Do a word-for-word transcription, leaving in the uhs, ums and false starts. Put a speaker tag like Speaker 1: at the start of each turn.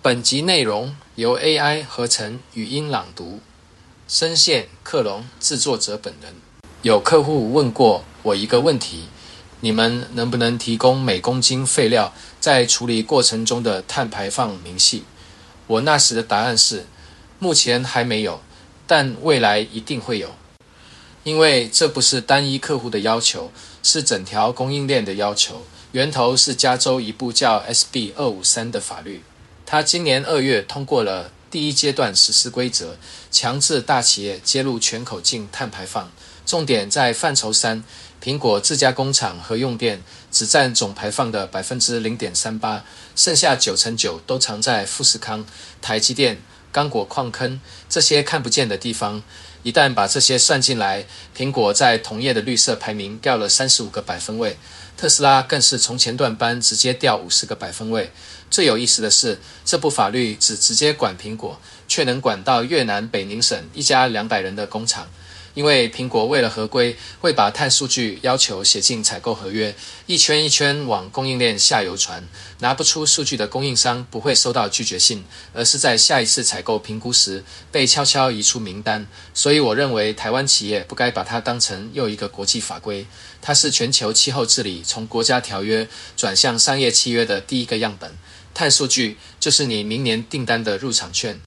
Speaker 1: 本集内容由 A I 合成语音朗读，声线克隆，制作者本人。有客户问过我一个问题：你们能不能提供每公斤废料在处理过程中的碳排放明细？我那时的答案是：目前还没有，但未来一定会有。因为这不是单一客户的要求，是整条供应链的要求。源头是加州一部叫 S B 二五三的法律，它今年二月通过了第一阶段实施规则，强制大企业揭露全口径碳排放。重点在范畴三，苹果自家工厂和用电只占总排放的 百分之零点三八， 剩下九成九都藏在富士康、台积电、刚果矿坑这些看不见的地方。一旦把这些算进来，苹果在同业的绿色排名掉了三十五个百分位，特斯拉更是从前段班直接掉五十个百分位。最有意思的是，这部法律只直接管苹果，却能管到越南北宁省一家两百人的工厂。因为苹果为了合规，会把碳数据要求写进采购合约，一圈一圈往供应链下游传。拿不出数据的供应商不会收到拒绝信，而是在下一次采购评估时被悄悄移出名单。所以我认为台湾企业不该把它当成又一个国际法规，它是全球气候治理从国家条约转向商业契约的第一个样本。碳数据就是你明年订单的入场券。